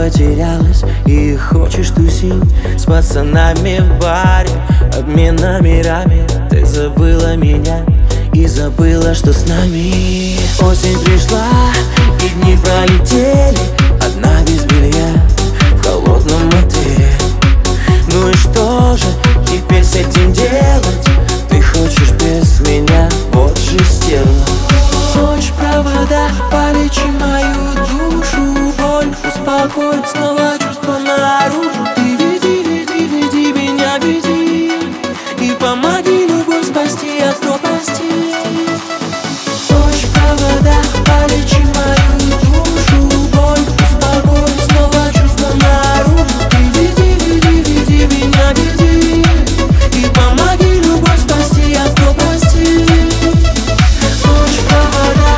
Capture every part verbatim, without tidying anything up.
потерялась и хочешь тусить с пацанами в баре, обмен номерами. Ты забыла меня и забыла, что с нами. Осень пришла и дни пролетели, одна без белья в холодном мотеле. Ну и что же теперь с этим делать? Ты хочешь без меня, вот же стерва. Хочешь провода, полечи мою душу, боль успокой, снова чувства наружу. Ты веди, веди, веди меня, веди, и помоги любовь спасти от пропасти. Хочешь провода, полечи мою душу, боль успокой, снова чувства наружу. Ты веди, веди, веди меня, веди, и помоги любовь спасти от пропасти. Хочешь провода,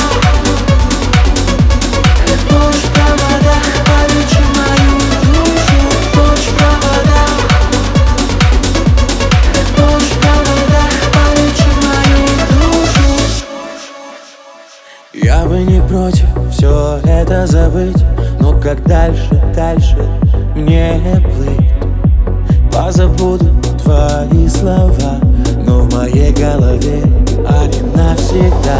хочешь провода, полечи мою душу. Хочешь провода, хочешь провода, полечи мою душу. Я бы не против все это забыть, но как дальше, дальше мне плыть? Позабуду твои слова, но в моей голове они навсегда.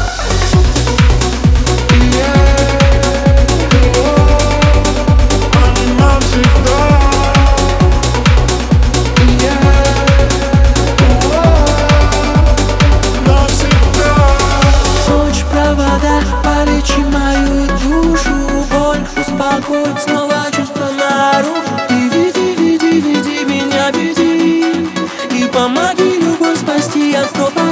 Хочешь провода, полечи мою душу, боль успокой, снова чувства наружу. Ты веди, веди, веди меня, веди, и помоги любовь спасти от пропасти.